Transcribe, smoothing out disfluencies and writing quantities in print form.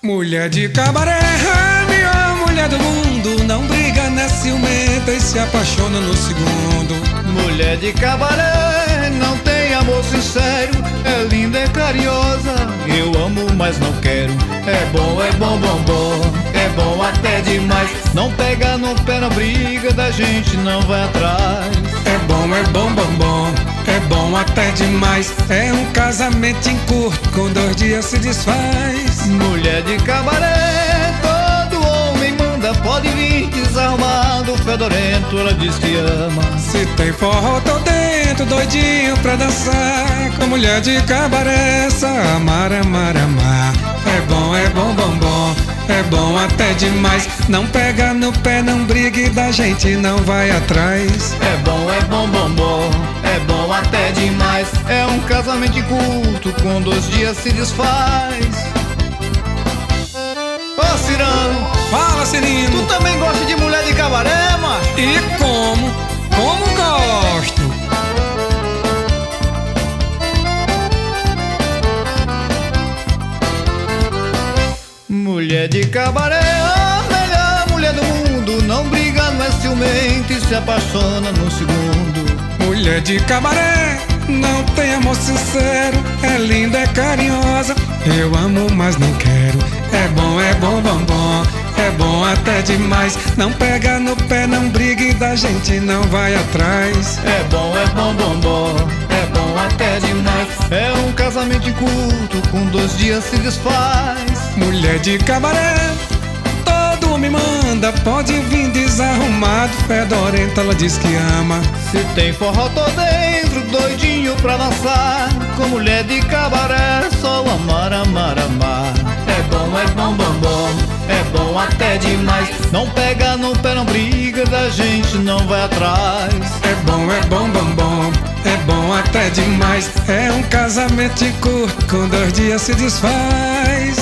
Mulher de cabaré, a melhor mulher do mundo. Não briga, não é ciumenta e se apaixona no segundo. Mulher de cabaré, não tem amor sincero. É linda, é carinhosa, eu amo, mas não quero. É bom, bom, bom, é bom até demais. Não pega no pé, não briga, da gente não vai atrás. É bom, bom, é bom até demais. É um casamento em curto, com 2 dias se desfaz. Mulher de cabaré, todo homem manda. Pode vir desarmado, fedorento, ela diz que ama. Se tem forró, tô dentro, doidinho pra dançar. Com mulher de cabaré, só amar, amar, amar. É bom, bom, é bom até demais. Não pega no pé, não brigue, da gente não vai atrás. É bom, bom, é bom até demais. É um casamento curto, com 2 dias se desfaz. Ô Cirano, fala, Cirino. Tu também gosta de mulher de cabaré, macho? E como? Como gosto? Mulher de cabaré, a melhor mulher do mundo. Não briga, não é ciumenta e se apaixona no segundo. Mulher de cabaré, não tem amor sincero. É linda, é carinhosa, eu amo, mas não quero. É bom, bom, é bom até demais. Não pega no pé, não brigue, da gente não vai atrás. É bom, bom, é bom até demais. É um casamento curto, com 2 dias se desfaz. Mulher de cabaré, todo homem manda. Pode vir desarrumado, fedorenta, ela diz que ama. Se tem forró, tô dentro, doidinho pra dançar. Com mulher de cabaré, só amar, amar, amar. É bom, bom, é bom até demais. Não pega no pé, não briga, da gente não vai atrás. É bom, bom, é bom até demais. É um casamento curto, com 2 dias se desfaz.